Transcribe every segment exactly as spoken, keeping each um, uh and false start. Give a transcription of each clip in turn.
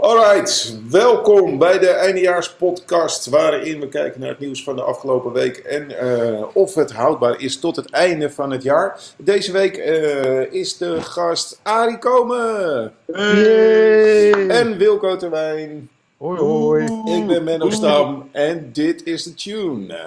Alright, welkom bij de eindejaarspodcast waarin we kijken naar het nieuws van de afgelopen week en uh, of het houdbaar is tot het einde van het jaar. Deze week uh, is de gast Arie Komen Hey. en Wilco Terwijn. Hoi hoi. Ik ben Menno Stam en dit is de tune.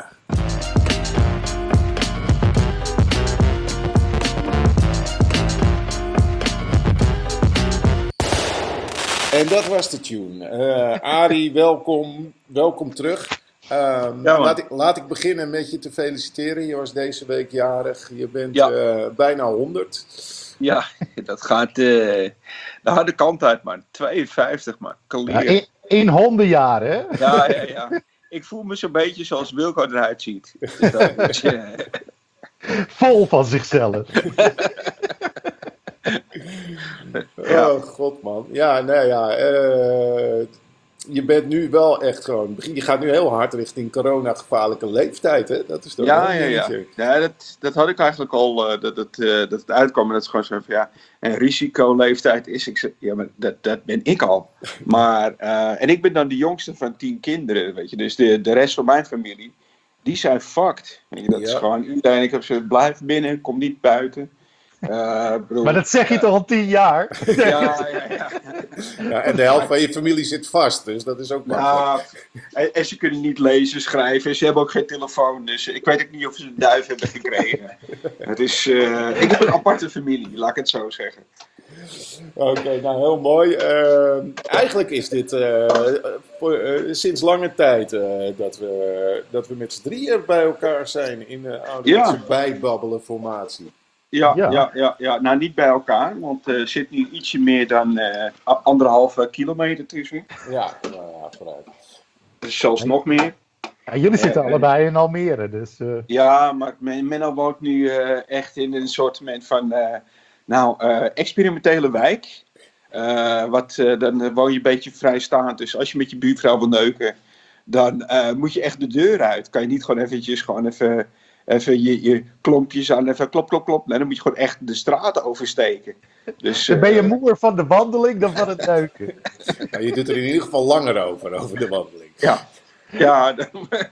En dat was de tune. Uh, Arie, welkom, welkom terug. Um, Ja, laat, ik, laat ik beginnen met je te feliciteren. Je was deze week jarig. Je bent Ja. uh, bijna honderd. Ja, dat gaat uh, de harde kant uit, man. tweeënvijftig, man. Ja, in, in hondenjaar, hè? Ja, ja, ja. Ik voel me zo'n beetje zoals Wilco eruit ziet. Dus dat is, uh... Vol van zichzelf. Ja. Oh, god man. Ja, nou ja. Uh, je bent nu wel echt gewoon... Je gaat nu heel hard richting corona-gevaarlijke leeftijd, hè? Dat is toch Ja, wel een ja, ja. dingetje. ja dat, dat had ik eigenlijk al, uh, dat, dat, uh, dat het uitkwam. En dat is gewoon zo van, ja, een risicoleeftijd is... Ik zeg, ja, maar dat, dat ben ik al. Maar, uh, en ik ben dan de jongste van tien kinderen, weet je. Dus de, de rest van mijn familie, die zijn fucked. Weet je, dat Ja. is gewoon iedereen. Ik heb ze, blijf binnen, kom niet buiten. Uh, bedoel, Maar dat zeg je uh, toch al tien jaar? Ja, ja, ja. Ja, en de helft van je familie zit vast, dus dat is ook makkelijk. Ja, en, en ze kunnen niet lezen, schrijven. Ze hebben ook geen telefoon. Dus ik weet ook niet of ze een duif hebben gekregen. Het is, uh, ik heb een aparte familie, laat ik het zo zeggen. Oké, okay, nou heel mooi. Uh, eigenlijk is dit uh, voor, uh, sinds lange tijd uh, dat, we, dat we met z'n drieën bij elkaar zijn in de ouderwetse Ja. bijbabbelen formatie. Ja, Ja. ja. Ja, ja, ja. Nou, niet bij elkaar, want er uh, zit nu ietsje meer dan uh, anderhalve kilometer tussen. Ja, nou ja, vooruit. Dus zelfs nog meer. Ja, jullie zitten Eh, allebei in Almere, dus... Uh, Ja, maar Men- Menno woont nu uh, echt in een soort van, uh, nou, uh, experimentele wijk. Uh, wat, uh, dan woon je een beetje vrijstaand. Dus als je met je buurvrouw wil neuken, dan uh, moet je echt de deur uit. Kan je niet gewoon eventjes gewoon even, even je, je klompjes aan, even klop, klop, klop. Nee, dan moet je gewoon echt de straat oversteken. Dus, dan ben je uh, moer van de wandeling dan van het neuken. Nou, je doet er in ieder geval langer over, over de wandeling. Ja, ja. Dan,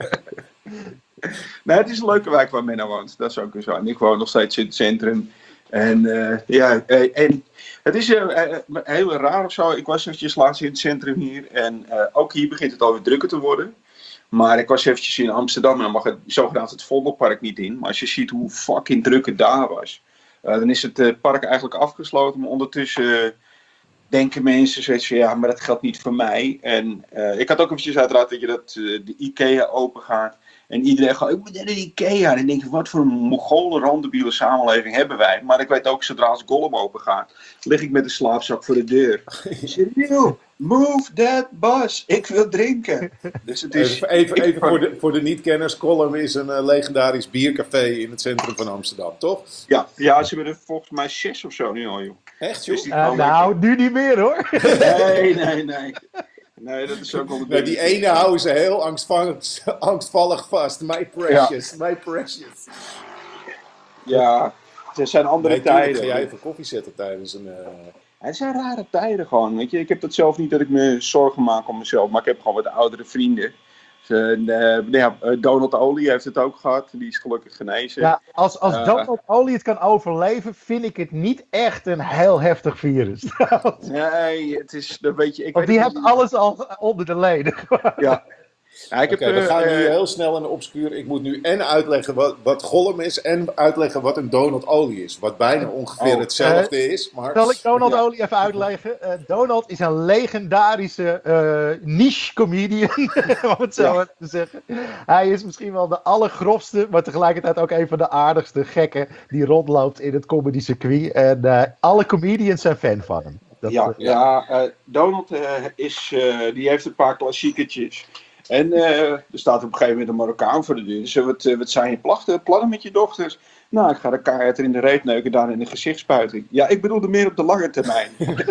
nee, het is een leuke wijk waar Menno woont. Dat is ook zo. En ik woon nog steeds in het centrum. En uh, ja, en het is uh, uh, heel raar of zo. Ik was eventjes laatst in het centrum hier. En uh, ook hier begint het alweer drukker te worden. Maar ik was eventjes in Amsterdam en dan mag het zogenaamd het Vondelpark niet in. Maar als je ziet hoe fucking druk het daar was. Uh, dan is het uh, park eigenlijk afgesloten. Maar ondertussen uh, denken mensen zoiets van ja, maar dat geldt niet voor mij. En uh, ik had ook eventjes uiteraard dat je dat uh, de IKEA open gaat. En iedereen gaat, ik moet naar de IKEA. En dan denk ik, wat voor een Mongolen randebiele samenleving hebben wij. Maar ik weet ook, zodra als Gollum open gaat, lig ik met een slaapzak voor de deur. Ik zeg, Neil, move that bus. Ik wil drinken. Dus het is, Even, even, ik- even voor, de, voor de niet-kenners. Column is een uh, legendarisch biercafé in het centrum van Amsterdam, toch? Ja, ja, ze hebben er volgens mij zes of zo nu al, joh. Echt, joh? Dus die Uh, kan nou, nu niet meer hoor. Nee, nee, nee. Nee, dat is ook wel de Nee, die ene houden ze heel angstvallig, angstvallig vast. My precious, my precious. Ja, het zijn andere Nee, tuurlijk, tijden. ga jij even koffie zetten tijdens een... Uh... Het zijn rare tijden gewoon, weet je. Ik heb dat zelf niet dat ik me zorgen maak om mezelf, maar ik heb gewoon wat oudere vrienden. Dus, uh, uh, ja, Donald Olie heeft het ook gehad, die is gelukkig genezen. Ja, als, als Uh, Donald Olie het kan overleven, vind ik het niet echt een heel heftig virus. Nee, het is, dat weet je, ik Want weet die het heeft niet. alles al onder de leden. Ja. Ja, ik Oké, heb, dan uh, gaan we nu uh, heel snel een obscuur. Ik moet nu en uitleggen wat, wat Gollum is en uitleggen wat een Donald Olie is. Wat bijna ongeveer Oh, hetzelfde is, maar... Zal ik Donald Ja. Olie even uitleggen? Uh, Donald is een legendarische uh, niche comedian, om het zo Ja. maar te zeggen. Hij is misschien wel de allergrofste, maar tegelijkertijd ook een van de aardigste gekken die rondloopt in het comedy circuit. En uh, alle comedians zijn fan van hem. Dat, ja, uh, ja uh, Donald uh, is, uh, die heeft een paar klassiekertjes. En uh, er staat op een gegeven moment een Marokkaan voor de deur. Dus uh, wat, uh, wat zijn je plachten, plannen met je dochters? Nou, ik ga de kaart er in de reet neuken, daar in de gezichtspuiting. Ja, ik bedoelde meer op de lange termijn.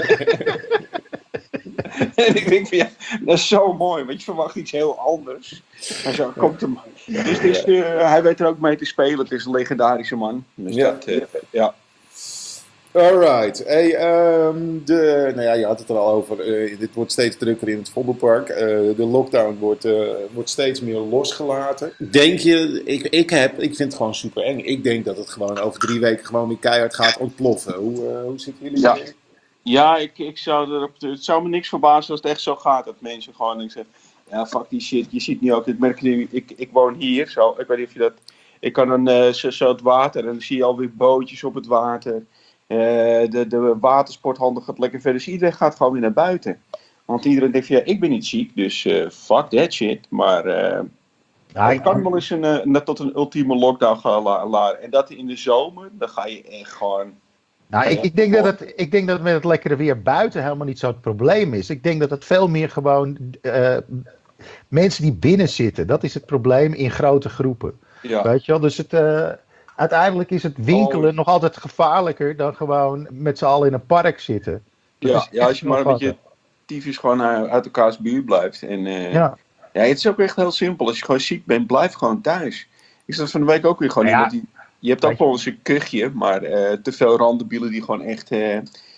En ik denk van ja, dat is zo mooi, want je verwacht iets heel anders. En zo komt hem. Dus het is, uh, hij weet er ook mee te spelen, het is een legendarische man. Dus Ja. dat, uh, ja. Alright. Hey, ehm, de, nou ja, je had het er al over. Uh, dit wordt steeds drukker in het Vondelpark. Uh, de lockdown wordt, uh, wordt steeds meer losgelaten. Denk je, ik, ik, heb, ik vind het gewoon super eng. Ik denk dat het gewoon over drie weken gewoon weer keihard gaat ontploffen. Hoe, uh, hoe zitten jullie Ja. erin? Ja, ik, ik zou erop, het zou me niks verbazen als het echt zo gaat. Dat mensen gewoon ik zeg, ja, fuck die shit. Je ziet nu ook, ik merk nu, ik, ik woon hier. Zo, ik weet niet of je dat, ik kan dan uh, zo, zo het water en dan zie je alweer bootjes op het water. Uh, de, de watersporthandel gaat lekker verder. Dus iedereen gaat gewoon weer naar buiten. Want iedereen denkt van, ja, ik ben niet ziek, dus uh, fuck that shit. Maar uh, Ja, het kan wel eens een, uh, net tot een ultieme lockdown gaan laden. En dat in de zomer, dan ga je echt gewoon... Nou, ik, ik, denk dat het, ik denk dat het met het lekkere weer buiten helemaal niet zo het probleem is. Ik denk dat het veel meer gewoon uh, mensen die binnen zitten, dat is het probleem in grote groepen. Ja. Weet je wel? Dus het, uh, uiteindelijk is het winkelen Oh. nog altijd gevaarlijker dan gewoon met z'n allen in een park zitten. Dat Ja, is ja, echt als je maar een nog beetje tyfus gewoon uh, uit elkaars buurt blijft. En, uh, Ja. ja, het is ook echt heel simpel. Als je gewoon ziek bent, blijf gewoon thuis. Ik zat van de week ook weer gewoon Ja. iemand die... Je hebt ook Weet je- wel eens een kuchje, maar uh, te veel randebielen die gewoon echt... Uh,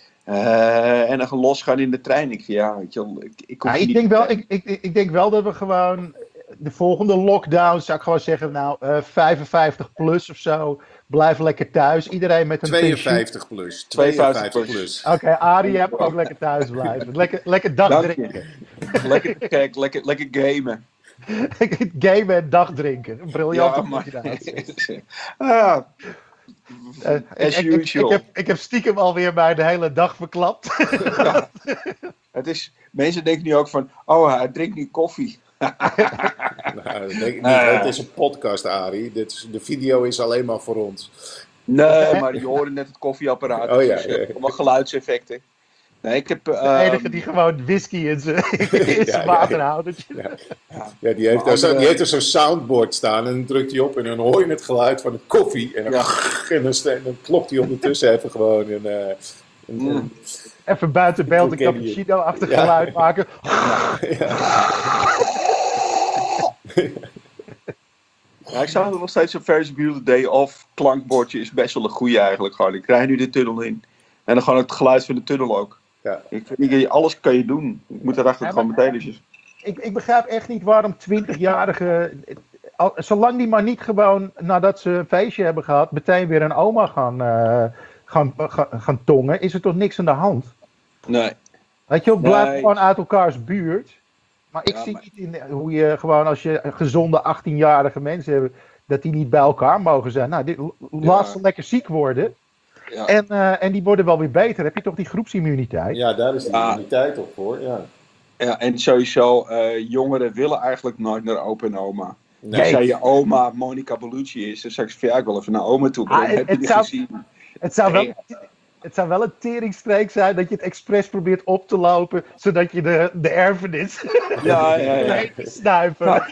uh, en dan gaan losgaan in de trein. Ik, ja, weet je wel, ik, ik, hoef Ja, je ik, niet denk te- wel, ik, ik, ik denk wel dat we gewoon de volgende lockdown, zou ik gewoon zeggen, nou, uh, vijfenvijftig plus of zo, blijf lekker thuis. Iedereen met een tweeënvijftig plus. tweeënvijftig tweeënvijftig plus. plus. pensioen. Oké, Arie, je hebt ook lekker thuis blijven. Lekker, lekker dag Dank je. drinken. lekker kijken, lekker, lekker gamen. Gamen en dag drinken. Een briljante Ja, maar... combinatie. ah, Uh, ik, as ik, ik, ik, usual. heb, ik heb stiekem alweer mij de hele dag verklapt. Ja. Het is, mensen denken nu ook van, oh, hij drinkt nu koffie. Nou, dat denk ik niet. Nee. Het is een podcast, Arie. Dit is, de video is alleen maar voor ons. Nee, maar je hoorde net het koffieapparaat. Oh ja, dus, ja, uh, ja. allemaal geluidseffecten. Nee, ik heb... De ehm, enige die gewoon whisky in zijn in Ja, zijn ja, ja. waterhoudertje. Ja, ja. ja die, heeft Maar daar zo, andere- die heeft er zo'n soundboard staan en dan drukt hij op en dan hoor je het geluid van de koffie. En dan, Ja. en dan, sta- en dan klopt hij ondertussen even gewoon een, uh, een, Mm. een- Even buiten beeld een Hoe ken je? cappuccino-achtig Ja. geluid maken. Ja, ik zou er nog steeds een Ferris Bueller Day Off klankbordje is best wel een goeie eigenlijk. Gewoon. Ik krijg nu de tunnel in. En dan gewoon het geluid van de tunnel ook. Ja. Ik, ik, alles kan je doen. Ik moet daarachter Ja, gewoon maar- meteen dus. Ik, ik begrijp echt niet waarom twintigjarigen, al- zolang die maar niet gewoon nadat ze een feestje hebben gehad, meteen weer een oma gaan, eh, gaan, gaan, gaan tongen, is er toch niks aan de hand? Nee. Weet je wel, blijf Nee. gewoon uit elkaars buurt. Maar ik Ja, zie maar- niet in hoe je gewoon, als je gezonde achttienjarige mensen hebt, dat die niet bij elkaar mogen zijn. Nou, dit, laat ze lekker ziek worden. Ja. En, eh, en die worden wel weer beter. Heb je toch die groepsimmuniteit? ja, daar is de Ja. immuniteit op voor. Ja. Ja, en sowieso, eh, jongeren willen eigenlijk nooit naar opa en oma. Nee. Als jij je oma Monica Bellucci is, dan zeg ik van ja, ik wil even naar oma toe. Ah, Ah, heb je het die zou- gezien? Het zou wel, Nee. het zou wel een teringstreek zijn dat je het expres probeert op te lopen, zodat je de, de erfenis Ja, ja, ja. leeg snuiven. Ja.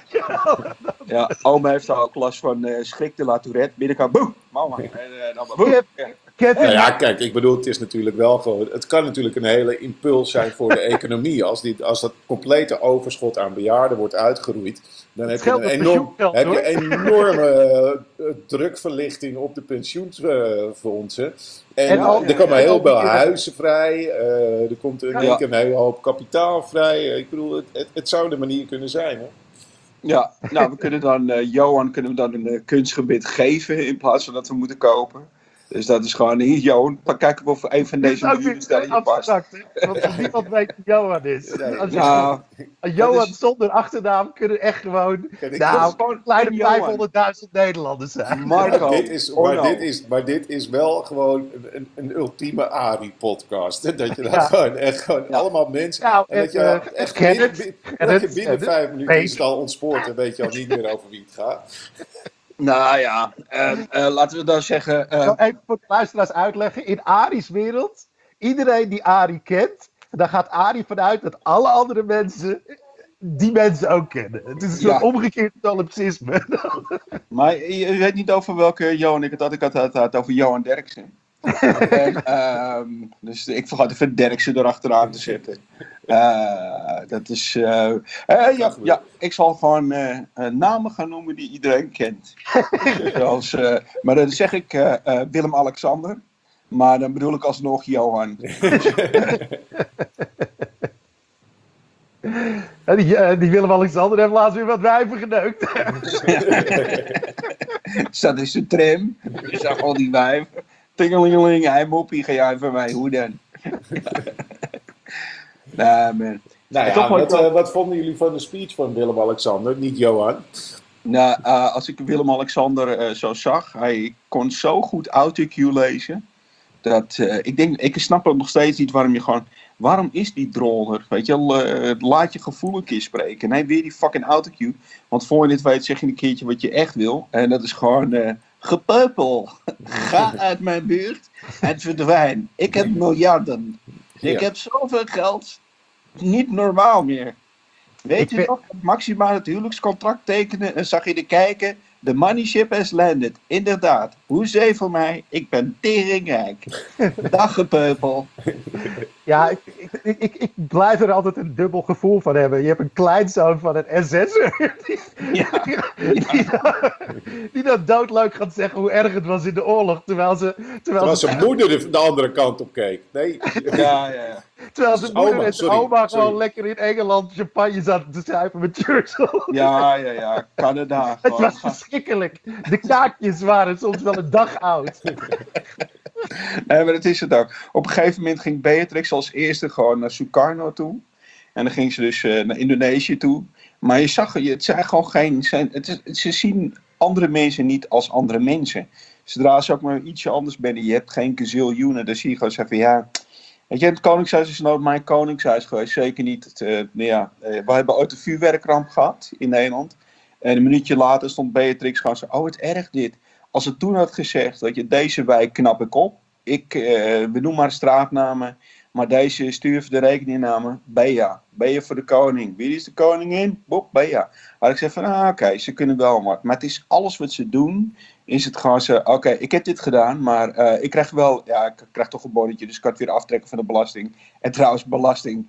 Ja, oma heeft daar ook last van uh, schrik de la Tourette. Binnenkant, boem, mama. En, uh, dan maar, boem. Kevin, Ja. Kevin, Nou ja, kijk, ik bedoel, het is natuurlijk wel gewoon. Het kan natuurlijk een hele impuls zijn voor de economie. Als, die, als dat complete overschot aan bejaarden wordt uitgeroeid, dan heb je geldt een met enorm, pensioengeld, heb je hoor. een enorme uh, drukverlichting op de pensioenfondsen. En, En al- er komen en heel al die- veel huizen vrij. uh, er komt in één Ja. keer een hele hoop kapitaal vrij. Ik bedoel, het, het, het zou de manier kunnen zijn. Hè? Ja, nou, we kunnen dan, uh, Johan kunnen we dan een uh, kunstgebied geven in plaats van dat we moeten kopen. Dus dat is gewoon hier, Johan. Dan kijken we of een van dit deze is ook miljoenen weer stellen je past. abstract, hè? Want niemand weet wie Johan is. Als je Nou, een Johan dat is- zonder achternaam kunnen echt gewoon, Kijk, ik- nou, gewoon een kleine Johan. vijfhonderdduizend Nederlanders zijn. Marco, dit is, maar, Orno. dit is, maar dit is wel gewoon een, een, een ultieme Ari-podcast. hè. Dat je dat Ja. gewoon echt gewoon Ja. allemaal mensen. Nou, en dat je en, echt ken binnen, het, binnen, ken dat je het, binnen ken vijf minuten weet. is het al ontspoort. Dan weet je al niet meer over wie het gaat. Nou ja, uh, uh, laten we dan zeggen... Ik Uh, zal even voor de luisteraars uitleggen. In Ari's wereld, iedereen die Ari kent, daar gaat Ari vanuit dat alle andere mensen die mensen ook kennen. Het is een soort Ja. omgekeerd solipsisme. maar je, je weet niet over welke Johan ik het had. Ik had het had over Johan Derksen. en, ehm, dus ik vergat even Derksen erachteraan te zetten. Uh, dat is... Uh, uh, ja, ja, ik zal gewoon uh, uh, namen gaan noemen die iedereen kent. Zoals, uh, maar dan zeg ik uh, uh, Willem-Alexander, Maar dan bedoel ik alsnog Johan. En die, uh, die Willem-Alexander heeft laatst weer wat wijven geneukt. Zat in zijn tram. Je zag al die wijven. Tingelingeling, hij moppie, ga jij van mij, hoe dan? Nah, man. Nou ja, wat, uh, wat vonden jullie van de speech van Willem-Alexander, niet Johan? Nou, uh, als ik Willem-Alexander uh, zo zag, hij kon zo goed autocue lezen. Dat, uh, ik denk, ik snap ook nog steeds niet waarom je gewoon... Waarom is die droller? Weet je wel, uh, laat je gevoel een keer spreken. Nee, weer die fucking autocue. Want voor je dit weet zeg je een keertje wat je echt wil. En dat is gewoon... Uh, gepeupel. Ga uit mijn buurt en verdwijn. Ik heb miljarden. Ik Ja. heb zoveel geld. Niet normaal meer. Weet Ik je vind- nog, maximaal het huwelijkscontract tekenen en zag je er kijken. The money ship has landed. Inderdaad. Hoezee voor mij. Ik ben teringrijk. Dag gepeupel. Ja, ik, ik, ik, ik, ik blijf er altijd een dubbel gevoel van hebben. Je hebt een kleinzoon van een S S'er. Die, Ja. die, die, dan- die dan doodleuk gaat zeggen hoe erg het was in de oorlog. Terwijl ze, terwijl Terwijl ze, zijn moeder de, de andere kant op keek. Nee, Ja, ja, ja. terwijl zijn Oma, moeder en zijn sorry, oma sorry. gewoon lekker in Engeland champagne zaten te zuipen met Churchill. Ja, ja, ja. Canada. Het gewoon. was verschrikkelijk. De kaakjes waren soms wel een dag oud. Nee, maar dat is het ook. Op een gegeven moment ging Beatrix als eerste gewoon naar Sukarno toe. En dan ging ze dus uh, naar Indonesië toe. Maar je zag, je- het zijn gewoon geen... Zijn, het is, ze zien andere mensen niet als andere mensen. Zodra ze ook maar ietsje anders binnen, je hebt geen gaziljoenen, dan zie je gewoon zeggen van ja... Weet je, het Koningshuis is nooit mijn Koningshuis geweest, zeker niet. Het, uh, nou ja, uh, we hebben ooit een vuurwerkramp gehad in Nederland. En een minuutje later stond Beatrix gewoon zo, oh het erg dit. Als ze toen had gezegd, dat je deze wijk knap ik op. Ik, uh, we noemen maar straatnamen, maar deze stuur even de rekeningnamen. Bea, Bea voor de koning. Wie is de koningin? Bob, Bea. Had ik gezegd van, ah, oké, okay, ze kunnen wel wat. Maar het is alles wat ze doen, is het gewoon zo, oké, okay, ik heb dit gedaan, maar uh, ik krijg wel, ja, ik krijg toch een bonnetje, dus ik kan het weer aftrekken van de belasting. En trouwens, belasting.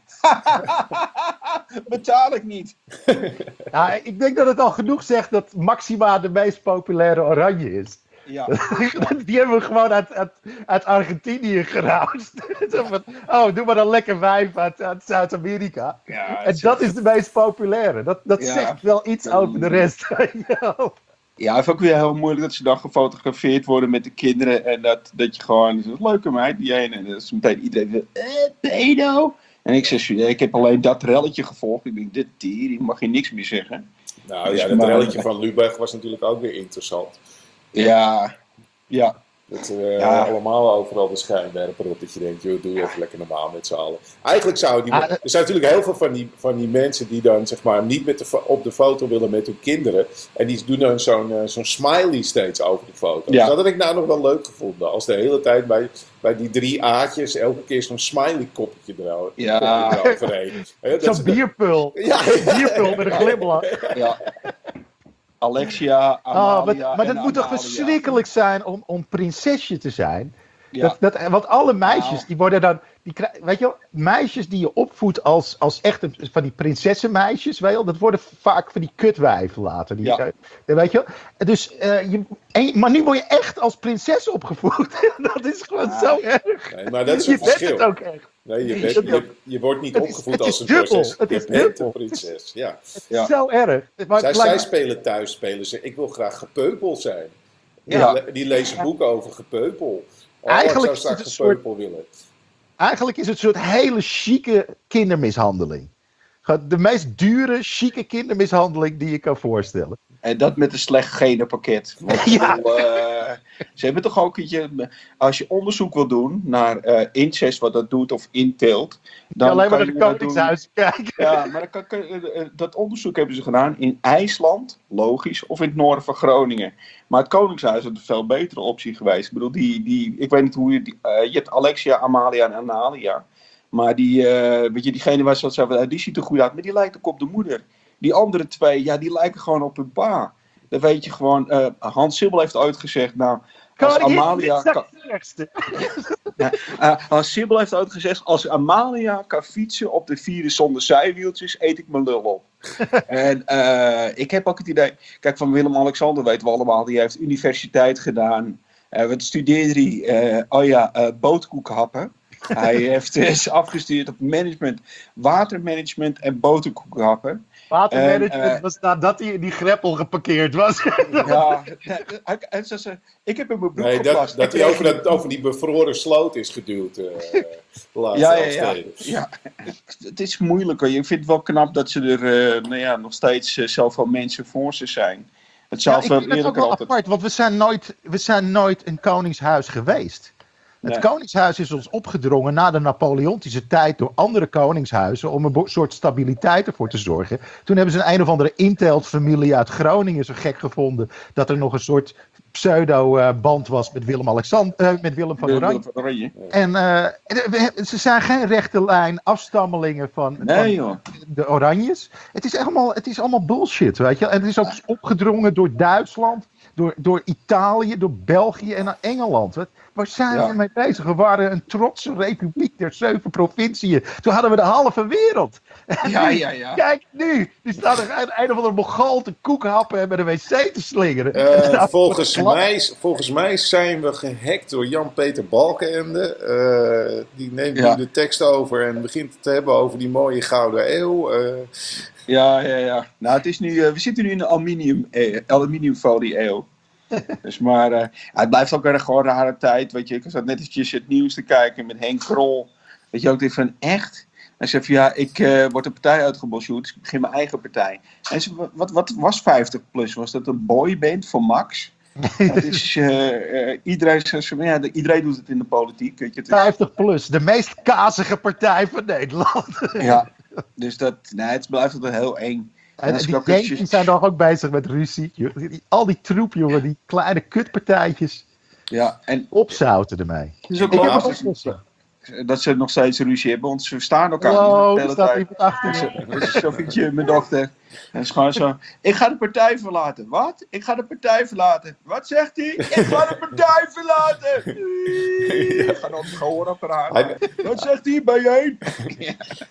Betaal ik niet. Ja, ik denk dat het al genoeg zegt dat Maxima de meest populaire oranje is. Ja. Die hebben we gewoon uit, uit, uit Argentinië gerouwd. Zo van, oh, doe maar een lekker wijf uit, uit Zuid-Amerika. Ja, En dat is de meest populaire. Dat, dat Ja. zegt wel iets over de rest. Ja. Ja, het is ook weer heel moeilijk dat ze dan gefotografeerd worden met de kinderen. En dat, dat je gewoon, dat is een leuke meid, die ene. En dat is meteen iedereen wil, eh, pedo. En ik zeg, ja, ik heb alleen dat relletje gevolgd. Ik denk, dit dier, die mag je niks meer zeggen. nou ja, dat Maar- relletje van Lubach was natuurlijk ook weer interessant. Ja, ja. Dat uh, Ja. allemaal overal de schijnwerper op. Dat je denkt, joh, doe je even lekker normaal met z'n allen. Eigenlijk zou die... Ah, er zijn natuurlijk heel veel van die, van die mensen die dan zeg maar niet met de, fo- op de foto willen met hun kinderen. En die doen dan zo'n uh, zo'n smiley steeds over de foto. Ja. Dat had ik nou nog wel leuk gevonden. Als de hele tijd bij, bij die drie A'tjes elke keer zo'n smiley koppetje erover, Ja. koppetje eroverheen. Hè, dat Zo'n ze- bierpul. Ja, Bierpul met een glimlach. Ja. Alexia, Oh, Amalia maar maar dat en moet toch Amalia. verschrikkelijk zijn om, om prinsesje te zijn? Ja. Dat, dat, want alle meisjes, Nou. die worden dan... Die, krij- weet je wel, meisjes die je opvoedt als, als echt een, van die prinsessenmeisjes, weet je wel, dat worden vaak van die kutwijven later. Die, Ja. eh, weet je wel. Dus, eh, je, en, maar nu word je echt als prinses opgevoed. Dat is gewoon Ja. zo erg. nee, maar dat is Je een bent verschil. het ook echt. Nee, je, Nee, bent, dat- je, je wordt niet het is- opgevoed het is als een dubbel. prinses. Het Je is bent dubbel. een prinses. Ja. Ja. Zo erg. Maar Zij, het zij lijkt- spelen thuis, spelen ze. Ik wil graag gepeupel zijn. Ja. Die, le- die lezen boeken over gepeupel. Oh, Eigenlijk ik is zou het straks een soort- gepeupel willen. Eigenlijk is het een soort hele chique kindermishandeling. Gewoon de meest dure, chique kindermishandeling die je kan voorstellen. En dat met een slecht genenpakket. Want, Ja. ik bedoel, eh, ze hebben toch ook iets. Als je onderzoek wil doen naar eh, incest, wat dat doet, of inteelt. Dan Alleen maar kan naar je de dat doen. koningshuis kijken. Ja, maar dan kan, kan- eh, eh, dat onderzoek hebben ze gedaan in IJsland, logisch, of in het noorden van Groningen. Maar het Koningshuis is een veel betere optie geweest. Ik bedoel, die, die, ik weet niet hoe je... Die, eh, je hebt Alexia, Amalia en Analia. Maar die, eh, weet je, diegene waar ze wat zei, die ziet er goed uit, maar die lijkt ook op de moeder. Die andere twee, ja, die lijken gewoon op hun pa. Dan weet je gewoon, eh, Hans Sibbel heeft ooit gezegd, nou, als Koningin, Amalia... dit is kan- het ergste. Uh, Hans Sibbel heeft ooit gezegd, als Amalia kan fietsen op de vierde zonder zijwieltjes, eet ik mijn lul op. En uh, ik heb ook het idee, kijk, van Willem-Alexander weten we allemaal, die heeft universiteit gedaan. Uh, wat studeerde hij? Uh, oh ja, uh, boterkoekhappen. Hij heeft is afgestudeerd op management, watermanagement en boterkoekhappen. Watermanagement uh, was nadat hij in die greppel geparkeerd was. Ja, hij, hij, hij, ik heb in mijn broek nee, geplast. dat, dat hij over, dat, over die bevroren sloot is geduwd. Uh, ja, ja, ja, ja. Het is moeilijker. Je vindt het wel knap dat ze er uh, nou ja, nog steeds uh, zoveel mensen voor ze zijn. Het zou ja, veel ik vind het ook wel altijd... apart, want we zijn, nooit, we zijn nooit een koningshuis geweest. Het nee. koningshuis is ons opgedrongen na de Napoleontische tijd door andere koningshuizen om een soort stabiliteit ervoor te zorgen. Toen hebben ze een een of andere Intelt-familie uit Groningen zo gek gevonden dat er nog een soort pseudo-band was met Willem, Alexander, uh, met Willem van Oranje. Van Oranje. En uh, ze zijn geen rechte lijn afstammelingen van, nee, van de Oranjes. Het is, allemaal, het is allemaal bullshit, weet je. En het is ook opgedrongen door Duitsland, door, door Italië, door België en naar Engeland. Wat, waar zijn ja. we mee bezig? We waren een trotse republiek der zeven provinciën. Toen hadden we de halve wereld. Ja, ja, ja. Kijk nu, die staat er een, een of andere Mongool te koekhappen en met een wc te slingeren. Uh, nou, volgens, mij, volgens mij zijn we gehackt door Jan-Peter Balkenende. Uh, die neemt ja. nu de tekst over en begint het te hebben over die mooie gouden eeuw. Uh, Ja, ja, ja. Nou, het is nu, uh, we zitten nu in de aluminium, eh, aluminiumfolie eeuw. Dus maar, uh, het blijft ook een gewoon rare tijd. Weet je, ik zat net eventjes het nieuws te kijken met Henk Krol. Weet je ook, dit van echt? Hij zegt van ja, ik uh, word een partij uitgebosjoerd, dus ik begin mijn eigen partij. En ze, wat, wat was vijftig plus? Was dat een boyband voor Max? Het is, uh, uh, iedereen, ja, iedereen doet het in de politiek. Weet je, het is... vijftig plus, de meest kazige partij van Nederland. Ja. Dus dat, nee, het blijft altijd heel eng. En, en die Yankees zijn toch ook bezig met ruzie. Al die troep, jongen, die kleine kutpartijtjes. Ja, en opzouten ermee. Het is ook wel dat ze nog steeds ruzie hebben, want ze verstaan elkaar wow, niet. Er staat iemand achter me. Zo vind je mijn dochter. En is gewoon zo. Ik ga de partij verlaten. Wat? Ik ga de partij verlaten. Wat zegt hij? Ik ga de partij verlaten. Ja. Ik ga dan het gehoorapparaat. Hij... Wat zegt hij? Ben je heen? Ja.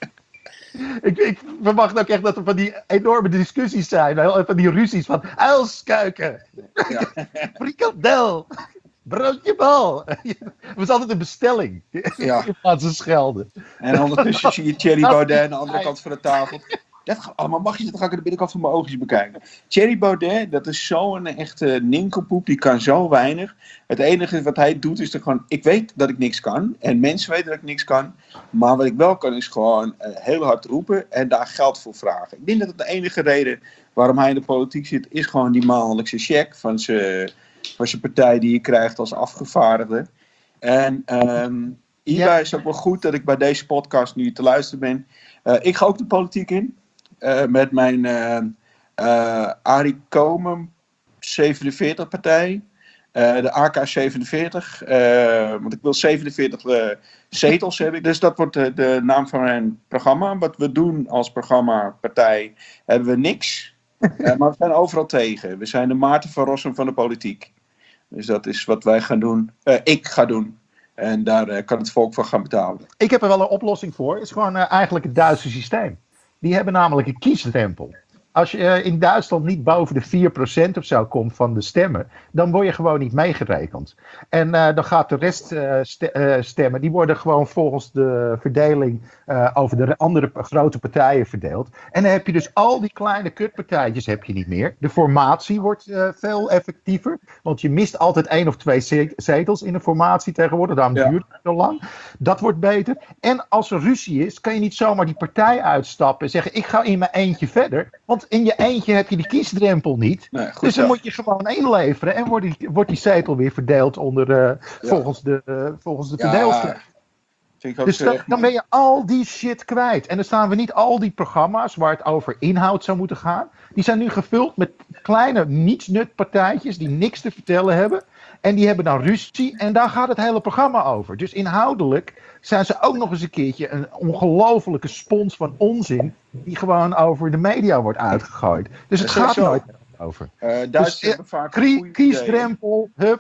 Ik, ik verwacht ook echt dat er van die enorme discussies zijn. Van die ruzies van uilskuiken. Ja. Frikandel. Broodje bal. Het was altijd een bestelling. Ja. In plaats van schelden. En ondertussen zie je Thierry Baudet aan de andere kant van de tafel. Dat gaat allemaal mag je, dat ga ik aan de binnenkant van mijn oogjes bekijken. Thierry Baudet, dat is zo'n echte ninkelpoep, die kan zo weinig. Het enige wat hij doet is er gewoon, ik weet dat ik niks kan. En mensen weten dat ik niks kan. Maar wat ik wel kan is gewoon uh, heel hard roepen en daar geld voor vragen. Ik denk dat het de enige reden waarom hij in de politiek zit, is gewoon die maandelijkse cheque van zijn, van zijn partij die je krijgt als afgevaardigde. En um, hierbij ja. is het ook wel goed dat ik bij deze podcast nu te luisteren ben. Uh, ik ga ook de politiek in. Uh, met mijn uh, uh, Arie Komen zevenenveertig partij. Uh, de A K zevenenveertig. Uh, want ik wil zevenenveertig uh, zetels hebben. Dus dat wordt uh, de naam van mijn programma. Wat we doen als programmapartij hebben we niks. Uh, maar we zijn overal tegen. We zijn de Maarten van Rossum van de politiek. Dus dat is wat wij gaan doen. Uh, ik ga doen. En daar uh, kan het volk voor gaan betalen. Ik heb er wel een oplossing voor. Het is gewoon uh, eigenlijk het Duitse systeem. Die hebben namelijk een kiesdrempel. Als je uh, in Duitsland niet boven de vier procent of zo komt van de stemmen, dan word je gewoon niet meegerekend. En uh, dan gaat de rest uh, st- uh, stemmen, die worden gewoon volgens de verdeling uh, over de andere p- grote partijen verdeeld. En dan heb je dus al die kleine kutpartijtjes heb je niet meer. De formatie wordt uh, veel effectiever, want je mist altijd één of twee zetels in de formatie tegenwoordig. Daarom ja. duurt het zo lang. Dat wordt beter. En als er ruzie is, kan je niet zomaar die partij uitstappen en zeggen, ik ga in mijn eentje verder. Want in je eentje heb je die kiesdrempel niet. Nee, goed, dus dan ja. moet je gewoon inleveren. En wordt die, wordt die zetel weer verdeeld onder, uh, ja. volgens de, uh, volgens de ja, verdeelster. Dus dan, dan ben je al die shit kwijt. En dan staan we niet al die programma's waar het over inhoud zou moeten gaan. Die zijn nu gevuld met kleine nietsnutpartijtjes die niks te vertellen hebben. En die hebben dan ruzie en daar gaat het hele programma over. Dus inhoudelijk zijn ze ook nog eens een keertje een ongelofelijke spons van onzin die gewoon over de media wordt uitgegooid. Dus het gaat nooit over. Uh, Duitsers dus, uh, vaak krie, kiesdrempel, hup,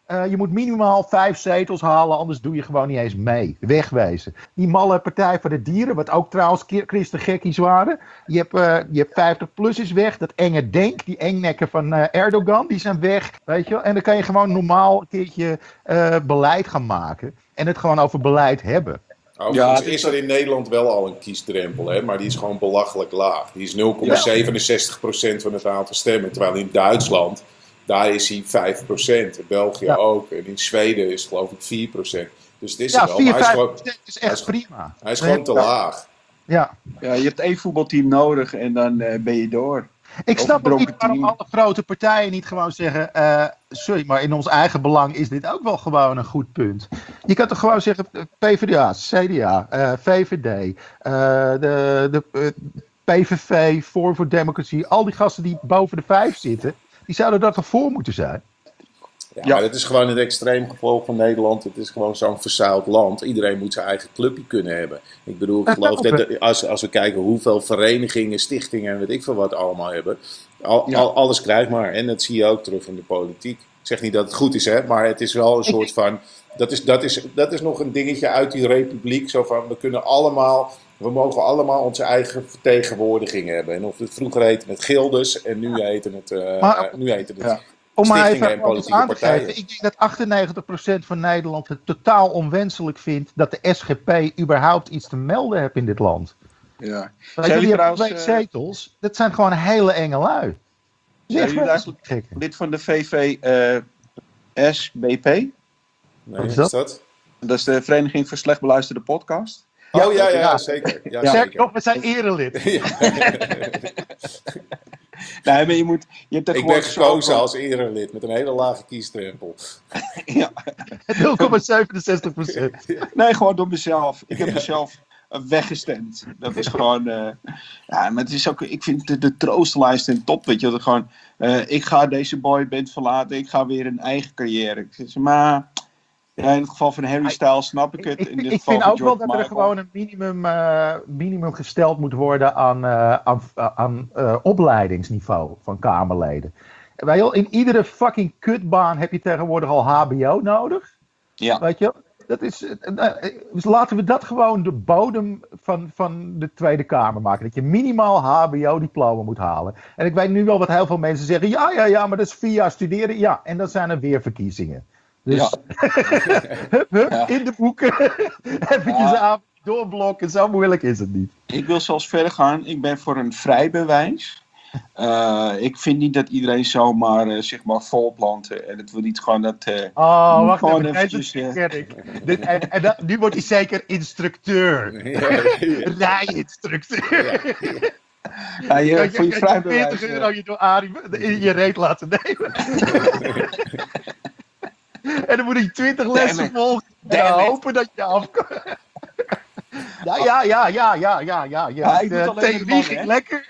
Uh, je moet minimaal vijf zetels halen, anders doe je gewoon niet eens mee. Wegwezen. Die malle Partij voor de Dieren, wat ook trouwens christengekkies waren. Je hebt, uh, je hebt vijftig plus is weg. Dat enge Denk, die engnekken van uh, Erdogan, die zijn weg. Weet je wel? En dan kan je gewoon normaal een keertje uh, beleid gaan maken. En het gewoon over beleid hebben. Overigens ja, is er in Nederland wel al een kiesdrempel, hè, maar die is gewoon belachelijk laag. Die is nul komma zevenenzestig procent van het aantal stemmen. Terwijl in Duitsland, daar is hij vijf procent. In België ja. ook. En in Zweden is het geloof ik vier procent. Dus het is ja, er wel. Maar hij is, gewoon, is echt hij is, prima. Hij is gewoon te ja. laag. Ja. ja, je hebt één voetbalteam nodig en dan uh, ben je door. Ik snap ook niet waarom alle grote partijen niet gewoon zeggen... Uh, sorry, maar in ons eigen belang is dit ook wel gewoon een goed punt. Je kan toch gewoon zeggen P v d A, C d A, uh, V v D, uh, de, de uh, P v V, Forum voor Democratie... al die gasten die boven de vijf zitten, die zouden daar toch voor moeten zijn? Ja, ja, maar het is gewoon het extreem gevolg van Nederland. Het is gewoon zo'n verzuild land. Iedereen moet zijn eigen clubje kunnen hebben. Ik bedoel, ik geloof dat de, als, als we kijken hoeveel verenigingen, stichtingen en weet ik veel wat allemaal hebben. Al, ja. al, alles krijgt maar. En dat zie je ook terug in de politiek. Ik zeg niet dat het goed is, hè, maar het is wel een soort van... Dat is, dat is, dat is nog een dingetje uit die republiek. Zo van, we kunnen allemaal... We mogen allemaal onze eigen vertegenwoordiging hebben. En of het vroeger heette het gildes en nu heten het... Uh, maar, nu heten het ja. Om maar even aan te geven, ik denk dat achtennegentig procent van Nederland het totaal onwenselijk vindt dat de S G P überhaupt iets te melden heeft in dit land. Ja. Weet je, die hebben twee zetels, dat zijn gewoon hele enge lui. Zijn jullie eigenlijk lid van de V V uh, S B P? Nee, wat is dat? dat? Dat is de Vereniging voor Slecht Beluisterde Podcast. Oh ja, ja, ja zeker. Ja, ja. Zeg nog, we zijn erelid. Ja. Nee, maar je moet, je hebt ik ben gekozen als erelid met een hele lage kiesdrempel. Ja. nul komma zevenenzestig procent. Nee, gewoon door mezelf. Ik heb mezelf weggestemd. Dat is gewoon... Uh, ja, maar het is ook... Ik vind de, de troostenlijst in top, weet je. Dat gewoon... Uh, ik ga deze boyband verlaten. Ik ga weer een eigen carrière. Ik zeg, maar... Ja, in het geval van Harry Styles snap ik het. Ik, in dit ik geval vind ook George wel dat er Michael. gewoon een minimum, uh, minimum gesteld moet worden aan, uh, aan, aan uh, opleidingsniveau van Kamerleden. Weet je, in iedere fucking kutbaan heb je tegenwoordig al H B O nodig. Ja. Weet je, dat is, uh, dus laten we dat gewoon de bodem van, van de Tweede Kamer maken. Dat je minimaal H B O-diploma moet halen. En ik weet nu wel wat heel veel mensen zeggen. Ja, ja, ja, maar dat is vier jaar studeren. Ja, en dan zijn er weer verkiezingen. Dus ja. hup, hup, ja. in de boeken. Eventjes ja. aan doorblokken. Zo moeilijk is het niet. Ik wil zelfs verder gaan. Ik ben voor een vrijbewijs. Uh, ik vind niet dat iedereen zomaar uh, zeg maar volplanten. En het wil niet gewoon dat... Uh, oh, wacht even. Eventjes, deze uh, ken ik. Dit, en en dat, nu wordt hij zeker instructeur. Ja, ja. Rijinstructeur. Ja, ja. Ja, je, ja, voor je, je vrijbewijs... veertig euro je door Arie in je reet laten nemen. En dan moet ik twintig lessen volgen. En dan hopen dat je afkomt. Ja, ja, ja, ja, ja, ja, ja. ja. ja de theorie ging lekker.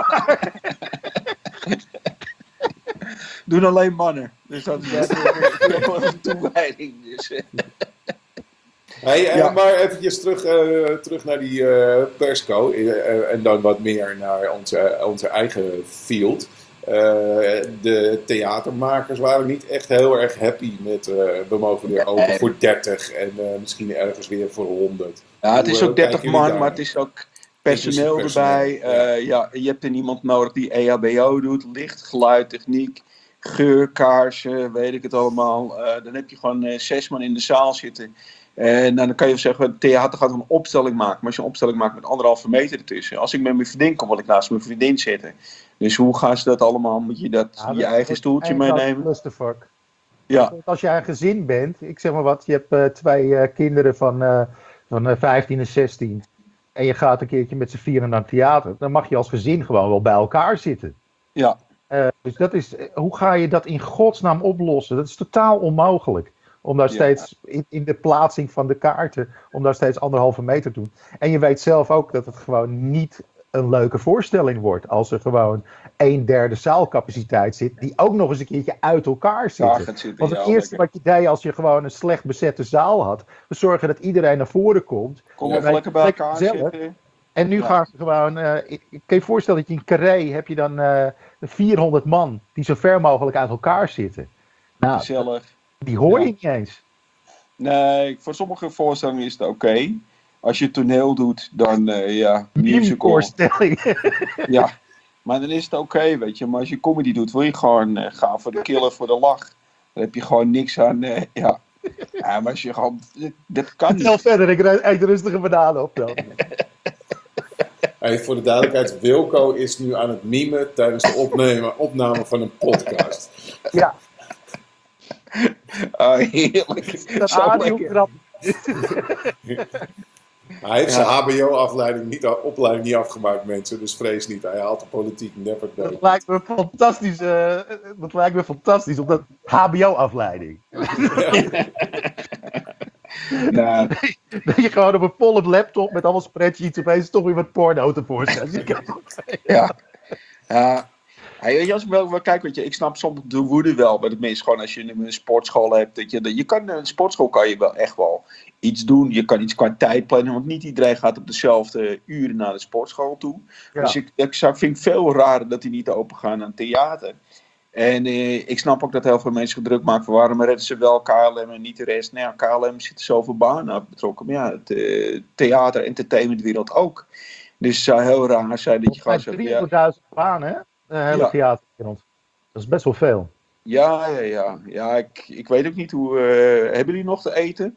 Doen alleen mannen. Dus dat is wel een toewijding. Dus. Hey, ja. Maar eventjes terug, uh, terug naar die uh, persco. Uh, en dan wat meer naar onze, onze eigen field. Uh, de theatermakers waren niet echt heel erg happy met uh, we mogen weer open voor dertig en uh, misschien ergens weer voor honderd. Ja, het is ook dertig man, maar het is ook personeel, het is personeel erbij. Ja. Uh, ja, je hebt er iemand nodig die E H B O doet, licht, geluid, techniek, geur, kaarsen, weet ik het allemaal. Uh, dan heb je gewoon uh, zes man in de zaal zitten. En dan kan je zeggen, het theater gaat een opstelling maken. Maar als je een opstelling maakt met anderhalve meter ertussen. Als ik met mijn vriendin kom, wil ik naast mijn vriendin zitten. Dus hoe gaan ze dat allemaal? Moet je dat ja, je dat eigen stoeltje meenemen? Dat is de fuck. Ja. Als jij een gezin bent, ik zeg maar wat, je hebt uh, twee uh, kinderen van, uh, van uh, vijftien en zestien. En je gaat een keertje met z'n vieren naar het theater. Dan mag je als gezin gewoon wel bij elkaar zitten. Ja. Uh, dus dat is, hoe ga je dat in godsnaam oplossen? Dat is totaal onmogelijk. Om daar steeds, ja. in, in de plaatsing van de kaarten, om daar steeds anderhalve meter te doen. En je weet zelf ook dat het gewoon niet een leuke voorstelling wordt. Als er gewoon een derde zaalcapaciteit zit, die ook nog eens een keertje uit elkaar zitten. zitten Want het ja, eerste lekker. wat je deed als je gewoon een slecht bezette zaal had, was zorgen dat iedereen naar voren komt. Kom even lekker bij elkaar zitten. En nu ja. gaan ze gewoon, uh, ik, ik kan je voorstellen dat je in Carré heb je dan uh, vierhonderd man die zo ver mogelijk uit elkaar zitten. Nou, gezellig. Die hoor je Ja. niet eens. Nee, voor sommige voorstellingen is het oké. Okay. Als je toneel doet, dan uh, ja, musical. Voorstelling. Ja, maar dan is het oké, okay, weet je. Maar als je comedy doet, wil je gewoon uh, gaan voor de killer, voor de lach. Dan heb je gewoon niks aan, uh, ja. Ja, maar als je gewoon, dat, dat kan niet. Vertel verder, ik rijd echt rustige bananen op dan. Hey, voor de duidelijkheid, Wilco is nu aan het mimen tijdens de opname, opname van een podcast. Ja. Oh, heerlijk. Dat Zo audio lekker. grap. Hij heeft Ja. zijn H B O-afleiding niet, opleiding niet afgemaakt, mensen, dus vrees niet. Hij haalt de politiek never Dat dood. lijkt me fantastisch. Uh, dat lijkt me fantastisch op dat H B O-afleiding. Nou, Dat je gewoon op een volle laptop met allemaal spreadsheets opeens toch weer wat porno tevoorschijn. ja. Ja. Hey, weet je, als ik wel, wel kijk, weet je, ik snap soms de woede wel bij de mensen. Gewoon als je een sportschool hebt. Dat je, dat je kan, een sportschool kan je wel echt wel iets doen. Je kan iets qua tijd plannen. Want niet iedereen gaat op dezelfde uren naar de sportschool toe. Ja. Dus ik, ik zou- vind het veel raar dat die niet open gaan aan theater. En eh, ik snap ook dat heel veel mensen zich druk maken van waarom redden ze wel K L M en niet de rest. Nou ja, K L M zit er zoveel banen op betrokken. Maar ja, het uh, theater- entertainmentwereld ook. Dus het zou heel raar zijn dat je gewoon zegt, ja, driehonderdduizend banen, hè? De hele Ja. theaterwereld. Dat is best wel veel. ja, ja, ja. ja ik, ik weet ook niet hoe, uh, hebben jullie nog te eten?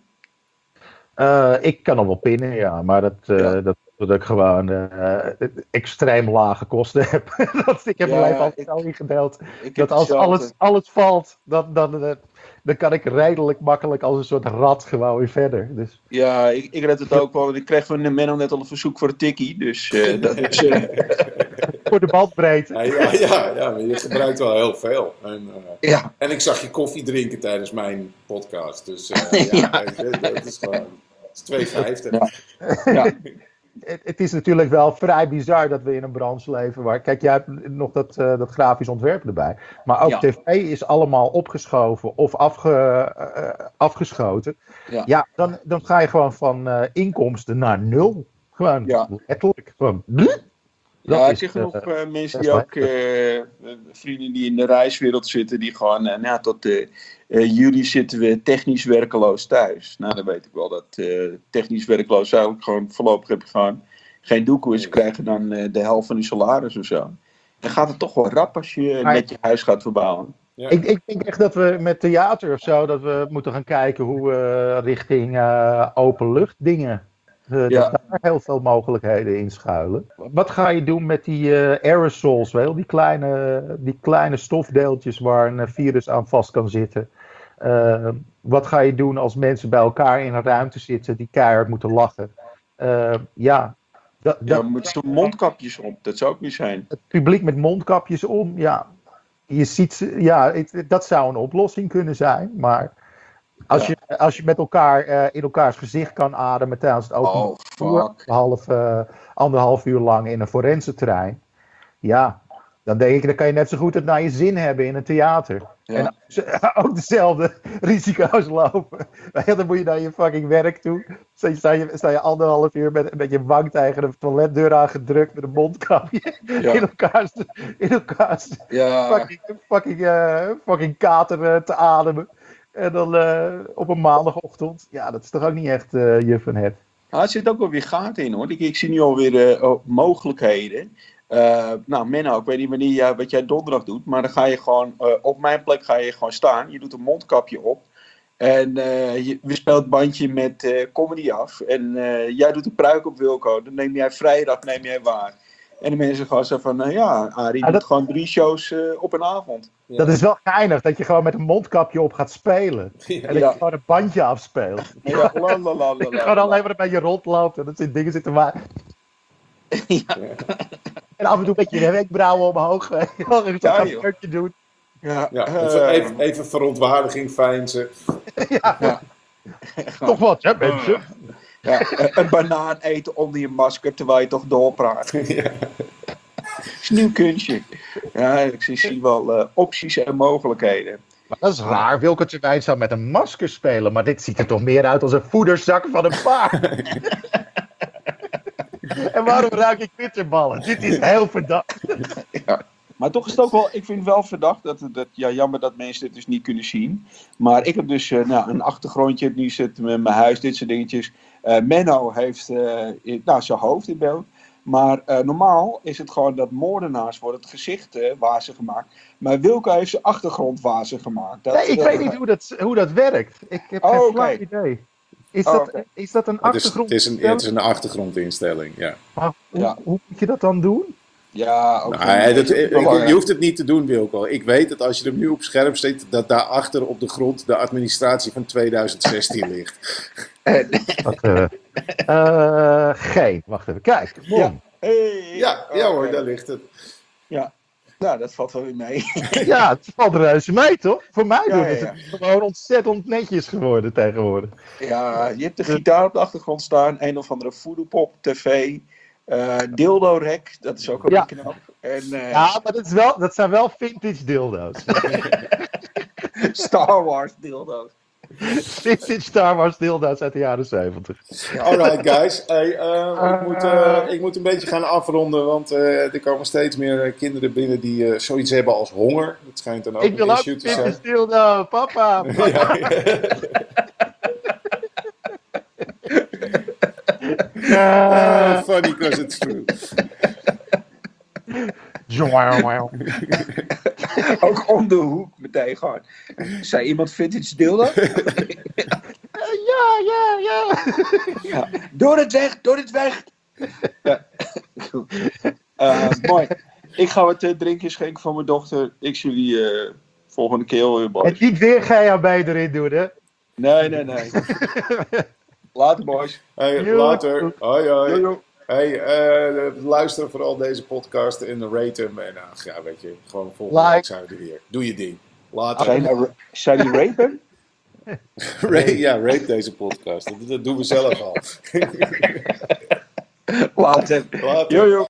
Uh, ik kan nog wel pinnen, ja, maar dat, uh, Ja. dat, dat ik gewoon uh, extreem lage kosten heb. dat, ik heb Ja, mijn leven altijd ik- zo ingedeeld. Ik heb Dat als hetzelfde. alles, alles valt, dan, dan, dan, dan kan ik redelijk makkelijk als een soort rat gewoon weer verder. Dus, Ja, ik, ik red het ook wel. want Ik kreeg van Menno net al een verzoek voor een tikkie. Dus uh, dat is... Uh, voor de bandbreedte. Ja, ja, ja, ja, maar je gebruikt wel heel veel. En, uh, ja. en ik zag je koffie drinken tijdens mijn podcast. Dus uh, ja, Ja. weet je, dat is gewoon dat is twee vijftig. Ja. Ja. Het, het is natuurlijk wel vrij bizar dat we in een branche leven waar... Kijk, jij hebt nog dat, uh, dat grafisch ontwerp erbij. Maar ook Ja. tv is allemaal opgeschoven of afge, uh, afgeschoten. Ja. Ja, dan, dan ga je gewoon van uh, inkomsten naar nul. Gewoon Ja. letterlijk. Gewoon, bleh. Dat Ja, ik is, zie genoeg uh, uh, mensen best die wel ook, uh, vrienden die in de reiswereld zitten, die gewoon, uh, nou ja, tot uh, uh, juli zitten we technisch werkeloos thuis. Nou, dan weet ik wel dat uh, technisch werkeloos zou ik gewoon voorlopig heb je gewoon geen doekoe is, ze krijgen dan uh, de helft van hun salaris of zo. Dan gaat het toch wel rap als je Maar- net je huis gaat verbouwen. Ja. Ik, ik denk echt dat we met theater of zo, dat we moeten gaan kijken hoe we richting uh, openlucht dingen, uh, Ja. dat daar heel veel mogelijkheden in schuilen. Wat ga je doen met die uh, aerosols, wel? Die, kleine, die kleine stofdeeltjes waar een virus aan vast kan zitten? Uh, wat ga je doen als mensen bij elkaar in een ruimte zitten die keihard moeten lachen? Uh, ja, dat, Ja, dat, met zo'n mondkapjes op, dat zou ook niet zijn. het publiek met mondkapjes om, ja. Je ziet, ze- ja, het- dat zou een oplossing kunnen zijn, maar als, Ja. je, als je met elkaar uh, in elkaars gezicht kan ademen tijdens het openbaar Oh, vervoer, fuck. half, uh, anderhalf uur lang in een forensentrein, ja, dan denk ik, dan kan je net zo goed het naar je zin hebben in een theater. Ja. En ze- ook dezelfde risico's lopen. Ja, dan moet je naar je fucking werk toe. Sta je, sta je, sta je anderhalf uur met, met je wang tegen de toiletdeur aangedrukt met een mondkapje Ja. in elkaars, in elkaars Ja, fucking, fucking, uh, fucking kater uh, te ademen. En dan uh, op een maandagochtend. Ja, dat is toch ook niet echt uh, je van het. ah, er zit ook wel weer gaten in hoor. Ik, ik zie nu alweer uh, oh, mogelijkheden. Uh, nou, Menno, ik weet niet wanneer jij, wat jij donderdag doet, maar dan ga je gewoon, uh, op mijn plek ga je gewoon staan. Je doet een mondkapje op. En uh, je, we speelt het bandje met uh, comedy af. En uh, jij doet een pruik op Wilco. Dan neem jij vrijdag, neem jij waar. En de mensen gaan zo van, uh, ja, Arie Ah, doet dat- gewoon drie shows uh, op een avond. Ja. Dat is wel geinig dat je gewoon met een mondkapje op gaat spelen. Ja. En dat Ja. je gewoon een bandje afspeelt. Ja, la, la, la, la, Dat je la, gewoon la. alleen maar een beetje rondloopt en dat zijn dingen zitten maar. Ja. En af en toe met je wenkbrauwen omhoog. Weet je wel, en Ja, zo'n joh. geurtje doen. Ja, Ja, uh, even, even, even verontwaardiging fijnsen. Ja, Ja. toch wat, hè, mensen. Ja, een banaan eten onder je masker terwijl je toch doorpraat. Ja. is een nieuw kunstje. Ja, ik zie, zie wel uh, opties en mogelijkheden. Maar dat is raar. Wilco Terwijn zou met een masker spelen. Maar dit ziet er toch meer uit als een voederzak van een paard. En waarom ruik ik bitterballen? Dit is heel verdacht. Ja. Maar toch is het ook wel, ik vind het wel verdacht, dat, dat, ja, jammer dat mensen dit dus niet kunnen zien. Maar ik heb dus uh, nou, een achtergrondje, nu zit met mijn huis, dit soort dingetjes. Uh, Menno heeft uh, in, nou, zijn hoofd in beeld. Maar uh, normaal is het gewoon dat moordenaars worden het gezicht uh, wazig gemaakt. Maar Wilco heeft zijn achtergrond wazig gemaakt. Dat, nee, ik uh, weet niet hoe dat, hoe dat werkt. Ik heb Oh, geen oké. flauw idee. Is, Oh, dat, oké. is dat een Het is, achtergrond? het, is een, het is een achtergrondinstelling, ja. Maar hoe, Ja. hoe moet je dat dan doen? Ja, ook Nou, wel- dat, wel je, belangrijk. je hoeft het niet te doen, Wilco. Ik weet dat als je hem nu op scherm zet, dat daarachter op de grond de administratie van tweeduizend zestien ligt. Wacht even. Eh, geen. Wacht even. Kijk. Bom. Ja. Hey. Ja, ja hoor, Oké. daar ligt het. Ja, nou, dat valt wel weer mee. Ja, het valt reuze mee, toch? Voor mij Ja, doen ja, is ja. het gewoon ontzettend netjes geworden tegenwoordig. Ja, je hebt de gitaar op de achtergrond staan, een of andere voodoo-pop, tv, uh, dildo-rek, dat is ook wel Ja. knap. En uh, Ja, maar dat, is wel, dat zijn wel vintage dildo's. Star Wars dildo's. Vintage Star Wars dildo's uit de jaren zeventig. Alright guys, hey, uh, ik, moet, uh, ik moet een beetje gaan afronden, want uh, er komen steeds meer uh, kinderen binnen die uh, zoiets hebben als honger. Dat schijnt dan ook Ik wil een ook issue te zijn. vintage dildo, papa. papa. Ja, Eh, uh, funny because it's true. Ook om de hoek meteen gewoon. Zei iemand vintage dildo? ja, ja, ja. Ja. Door het weg, door het weg! Ja. Goed. Uh, mooi. Ik ga wat uh, drinkjes schenken van mijn dochter. Ik zie jullie uh, volgende keer weer, En boys. niet weer G H B erin doen, hè? Nee, nee, nee. Later, boys. Hey, Yo. later. Hoi hoi. Yo, yo. Hey, uh, luister vooral deze podcast en rate hem. En ach, ja, weet je, gewoon volgende Like. week zijn we er weer. Doe je ding. Later. Zijn nou, zijn die rapen? Ra- ja, rate deze podcast. Dat, dat doen we zelf al. Later. Later. Yo, yo.